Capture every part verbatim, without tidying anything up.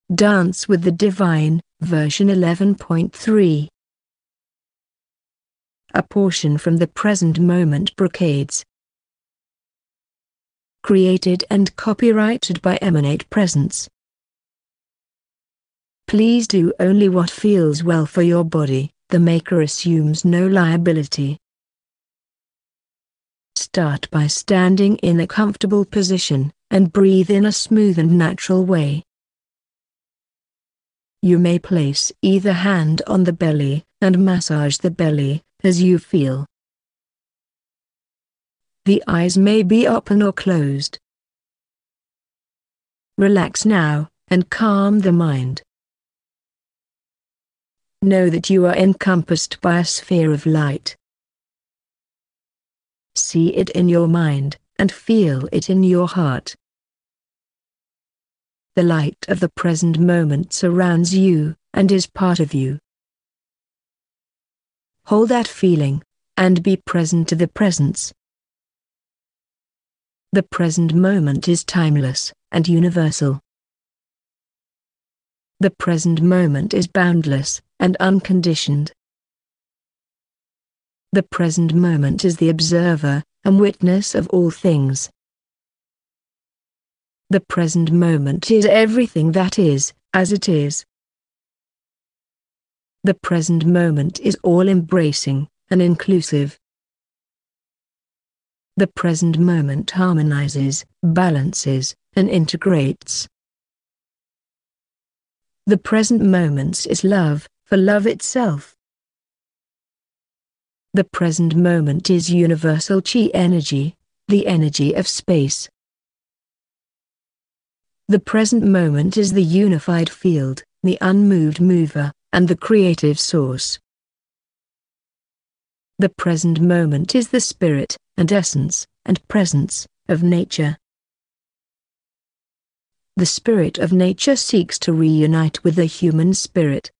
Dance with the Divine, version eleven point three. A portion from the Present Moment Brocades. Created and copyrighted by Emanate Presence. Please do only what feels well for your body. The maker assumes no liability. Start by standing in a comfortable position, and breathe in a smooth and natural way. You may place either hand on the belly, and massage the belly, as you feel. The eyes may be open or closed. Relax now, and calm the mind. Know that you are encompassed by a sphere of light. See it in your mind, and feel it in your heart. The light of the present moment surrounds you, and is part of you. Hold that feeling, and be present to the presence. The present moment is timeless, and universal. The present moment is boundless, and unconditioned. The present moment is the observer, and witness of all things. The present moment is everything that is, as it is. The present moment is all-embracing, and inclusive. The present moment harmonizes, balances, and integrates. The present moment is love, for love itself. The present moment is universal chi energy, the energy of space. The present moment is the unified field, the unmoved mover, and the creative source. The present moment is the spirit, and essence, and presence, of nature. The spirit of nature seeks to reunite with the human spirit.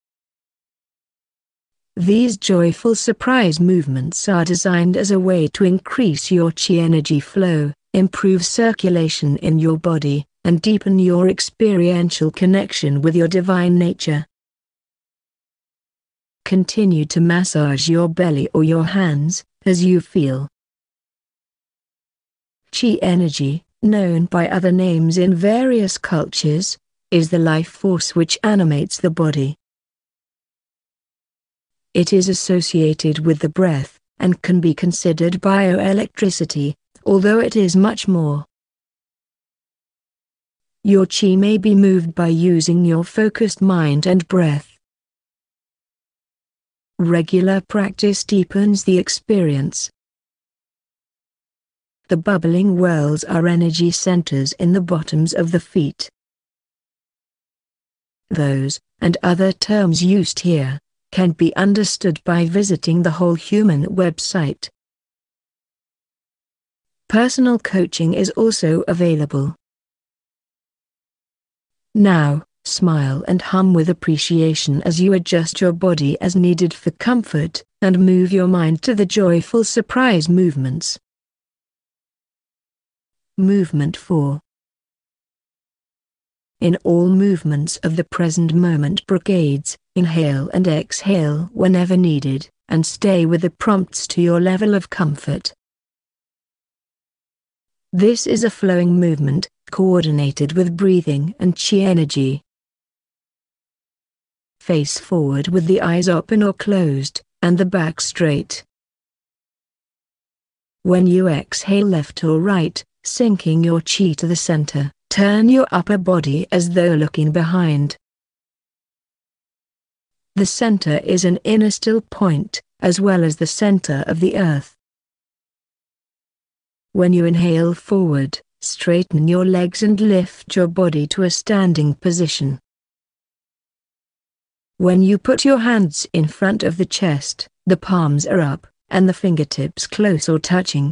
These joyful surprise movements are designed as a way to increase your chi energy flow, improve circulation in your body, and deepen your experiential connection with your divine nature. Continue to massage your belly or your hands, as you feel. Chi energy, known by other names in various cultures, is the life force which animates the body. It is associated with the breath, and can be considered bioelectricity, although it is much more. Your chi may be moved by using your focused mind and breath. Regular practice deepens the experience. The bubbling wells are energy centers in the bottoms of the feet. Those, and other terms used here, can be understood by visiting the Whole Human website. Personal coaching is also available. Now, smile and hum with appreciation as you adjust your body as needed for comfort, and move your mind to the joyful surprise movements. Movement four. In all movements of the present moment brocades, inhale and exhale whenever needed, and stay with the prompts to your level of comfort. This is a flowing movement, coordinated with breathing and chi energy. Face forward with the eyes open or closed, and the back straight. When you exhale left or right, sinking your chi to the center, turn your upper body as though looking behind. The center is an inner still point, as well as the center of the earth. When you inhale forward, straighten your legs and lift your body to a standing position. When you put your hands in front of the chest, the palms are up, and the fingertips close or touching.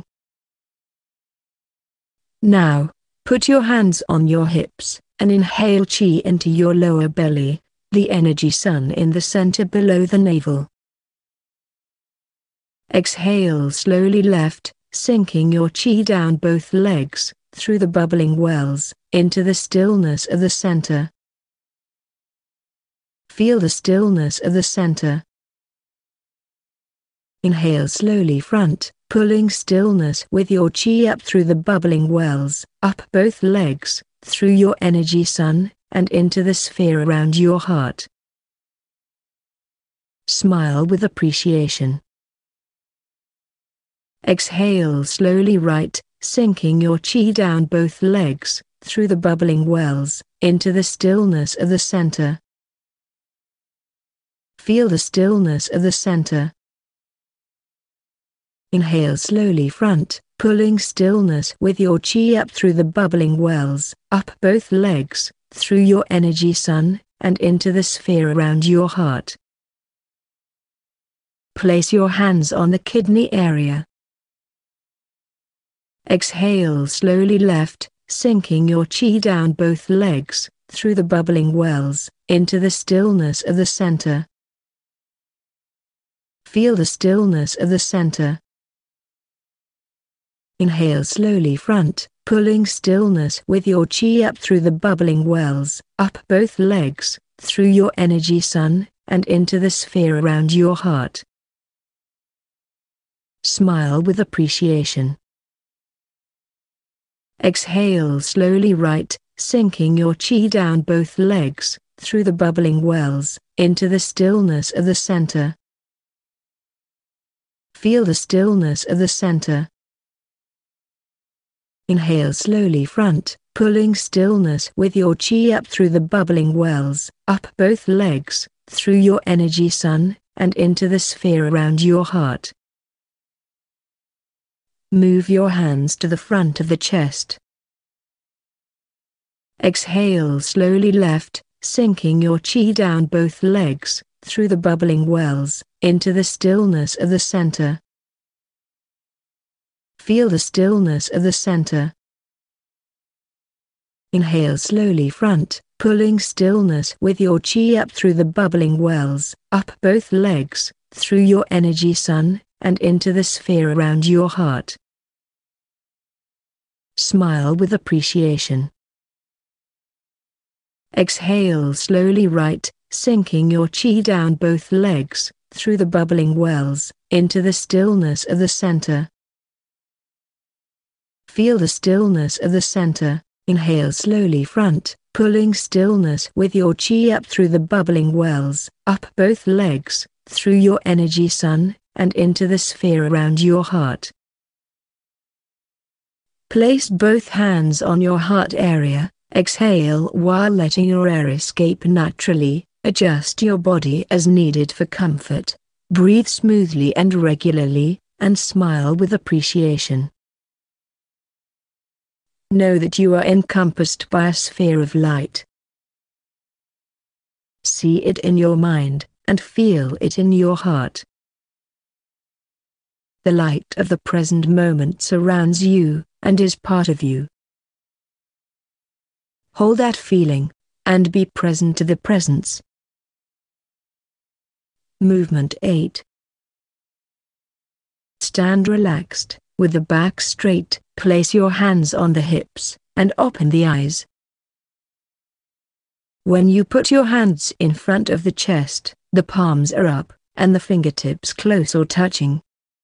Now, put your hands on your hips, and inhale chi into your lower belly, the energy sun in the center below the navel. Exhale slowly left, sinking your chi down both legs, through the bubbling wells, into the stillness of the center. Feel the stillness of the center. Inhale slowly front, pulling stillness with your chi up through the bubbling wells, up both legs, through your energy sun, and into the sphere around your heart. Smile with appreciation. Exhale slowly right, sinking your chi down both legs, through the bubbling wells, into the stillness of the center. Feel the stillness of the center. Inhale slowly front, pulling stillness with your chi up through the bubbling wells, up both legs, through your energy sun, and into the sphere around your heart. Place your hands on the kidney area. Exhale slowly left, sinking your chi down both legs, through the bubbling wells, into the stillness of the center. Feel the stillness of the center. Inhale slowly front, pulling stillness with your chi up through the bubbling wells, up both legs, through your energy sun, and into the sphere around your heart. Smile with appreciation. Exhale slowly right, sinking your chi down both legs, through the bubbling wells, into the stillness of the center. Feel the stillness of the center. Inhale slowly front, pulling stillness with your chi up through the bubbling wells, up both legs, through your energy sun, and into the sphere around your heart. Move your hands to the front of the chest. Exhale slowly left, sinking your chi down both legs, through the bubbling wells, into the stillness of the center. Feel the stillness of the center. Inhale slowly front, pulling stillness with your chi up through the bubbling wells, up both legs, through your energy sun, and into the sphere around your heart. Smile with appreciation. Exhale slowly right, sinking your chi down both legs, through the bubbling wells, into the stillness of the center. Feel the stillness of the center. Inhale slowly front, pulling stillness with your chi up through the bubbling wells, up both legs, through your energy sun, and into the sphere around your heart. Place both hands on your heart area, exhale while letting your air escape naturally, adjust your body as needed for comfort, breathe smoothly and regularly, and smile with appreciation. Know that you are encompassed by a sphere of light. See it in your mind, and feel it in your heart. The light of the present moment surrounds you, and is part of you. Hold that feeling, and be present to the presence. Movement eight. Stand relaxed, with the back straight, place your hands on the hips, and open the eyes. When you put your hands in front of the chest, the palms are up, and the fingertips close or touching.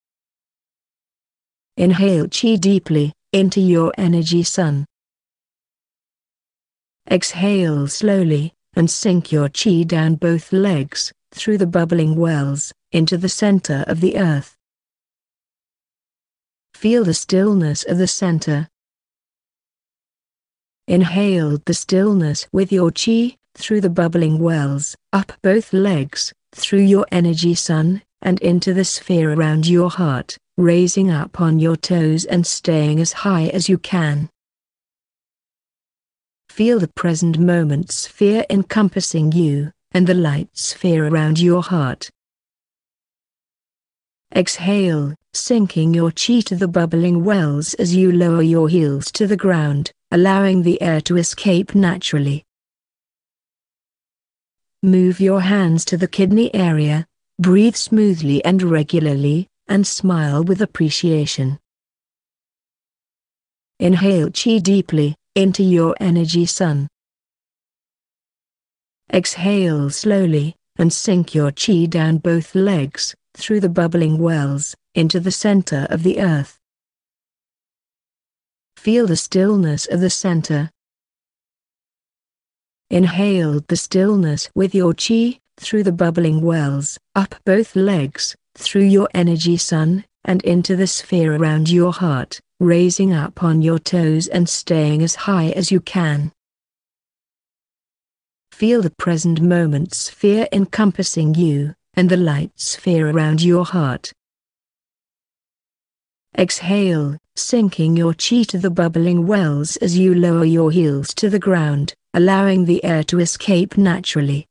Inhale chi deeply, into your energy sun. Exhale slowly, and sink your chi down both legs, through the bubbling wells, into the center of the earth. Feel the stillness of the center. Inhale the stillness with your chi, through the bubbling wells, up both legs, through your energy sun, and into the sphere around your heart, raising up on your toes and staying as high as you can. Feel the present moment sphere encompassing you, and the light sphere around your heart. Exhale, sinking your chi to the bubbling wells as you lower your heels to the ground, allowing the air to escape naturally. Move your hands to the kidney area, breathe smoothly and regularly, and smile with appreciation. Inhale chi deeply, into your energy sun. Exhale slowly, and sink your chi down both legs, through the bubbling wells, into the center of the earth. Feel the stillness of the center. Inhale the stillness with your chi, through the bubbling wells, up both legs, through your energy sun, and into the sphere around your heart, raising up on your toes and staying as high as you can. Feel the present moment sphere encompassing you, and the light sphere around your heart. Exhale, sinking your chi to the bubbling wells as you lower your heels to the ground, allowing the air to escape naturally.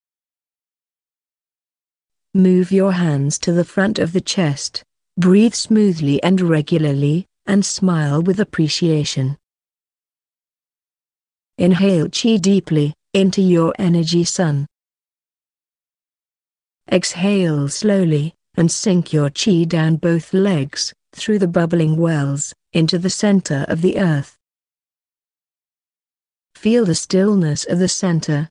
Move your hands to the front of the chest, breathe smoothly and regularly, and smile with appreciation. Inhale chi deeply, into your energy sun. Exhale slowly, and sink your chi down both legs, through the bubbling wells, into the center of the earth. Feel the stillness of the center.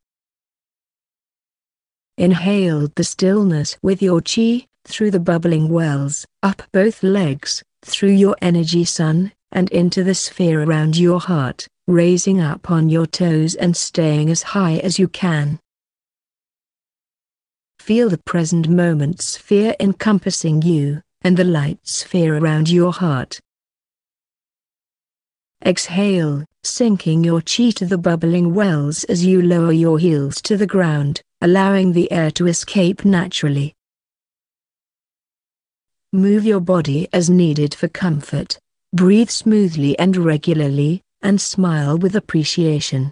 Inhale the stillness with your chi, through the bubbling wells, up both legs, through your energy sun, and into the sphere around your heart, raising up on your toes and staying as high as you can. Feel the present moment sphere encompassing you, and the light sphere around your heart. Exhale, sinking your chi to the bubbling wells as you lower your heels to the ground, allowing the air to escape naturally. Move your body as needed for comfort, breathe smoothly and regularly, and smile with appreciation.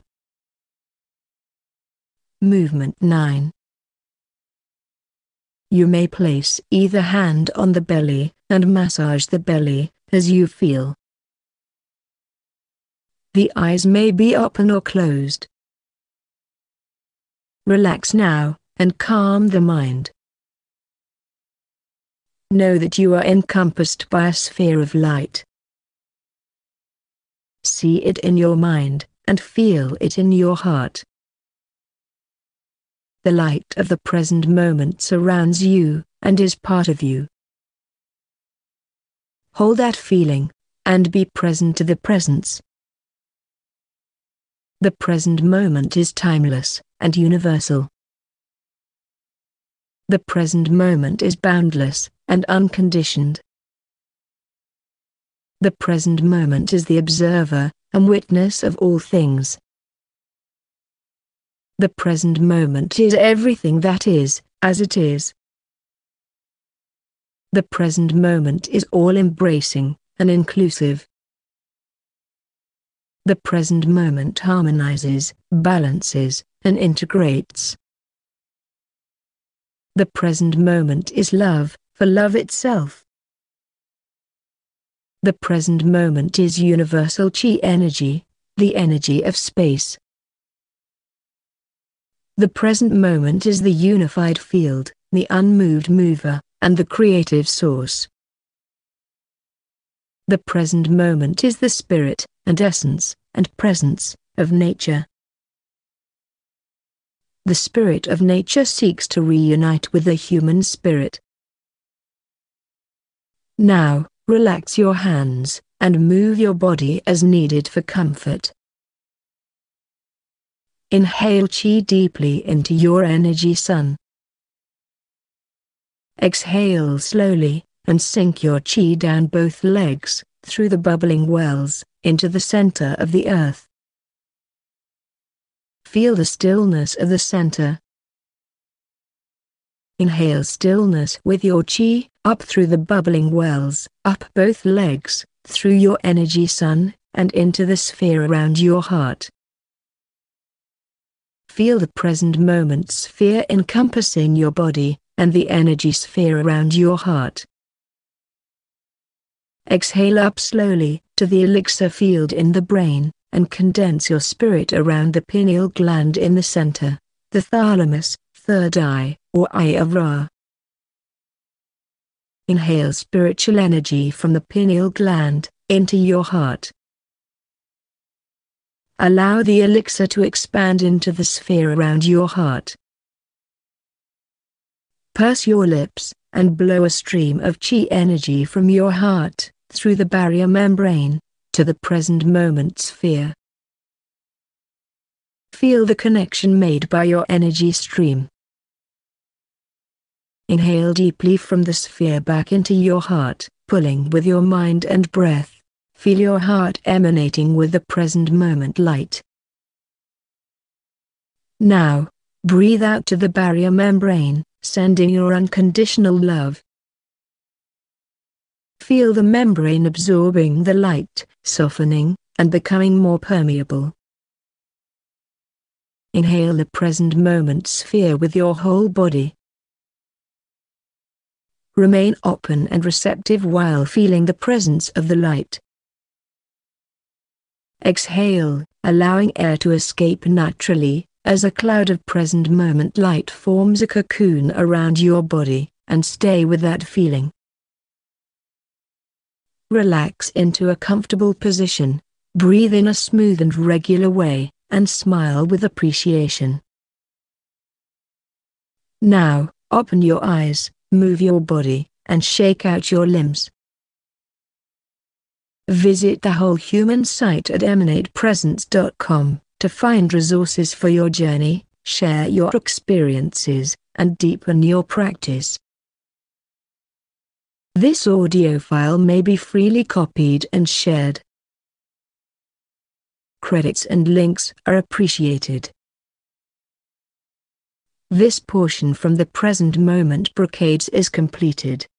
Movement nine. You may place either hand on the belly, and massage the belly, as you feel. The eyes may be open or closed. Relax now, and calm the mind. Know that you are encompassed by a sphere of light. See it in your mind, and feel it in your heart. The light of the present moment surrounds you, and is part of you. Hold that feeling, and be present to the presence. The present moment is timeless, and universal. The present moment is boundless, and unconditioned. The present moment is the observer, and witness of all things. The present moment is everything that is, as it is. The present moment is all-embracing, and inclusive. The present moment harmonizes, balances, and integrates. The present moment is love, for love itself. The present moment is universal chi energy, the energy of space. The present moment is the unified field, the unmoved mover, and the creative source. The present moment is the spirit, and essence, and presence, of nature. The spirit of nature seeks to reunite with the human spirit. Now, relax your hands, and move your body as needed for comfort. Inhale chi deeply into your energy sun. Exhale slowly, and sink your chi down both legs, through the bubbling wells, into the center of the earth. Feel the stillness of the center. Inhale stillness with your chi, up through the bubbling wells, up both legs, through your energy sun, and into the sphere around your heart. Feel the present moment sphere encompassing your body, and the energy sphere around your heart. Exhale up slowly, to the elixir field in the brain, and condense your spirit around the pineal gland in the center, the thalamus, third eye, or eye of Ra. Inhale spiritual energy from the pineal gland, into your heart. Allow the elixir to expand into the sphere around your heart, Purse your lips, and blow a stream of chi energy from your heart, through the barrier membrane, to the present moment sphere. Feel the connection made by your energy stream. Inhale deeply from the sphere back into your heart, pulling with your mind and breath. Feel your heart emanating with the present moment light. Now, breathe out to the barrier membrane, sending your unconditional love. Feel the membrane absorbing the light, softening, and becoming more permeable. Inhale the present moment sphere with your whole body. Remain open and receptive while feeling the presence of the light. Exhale, allowing air to escape naturally, as a cloud of present moment light forms a cocoon around your body, and stay with that feeling. Relax into a comfortable position, breathe in a smooth and regular way, and smile with appreciation. Now, open your eyes, move your body, and shake out your limbs. Visit the Whole Human site at emanate presence dot com to find resources for your journey, share your experiences, and deepen your practice. This audio file may be freely copied and shared. Credits and links are appreciated. This portion from the present moment brocades is completed.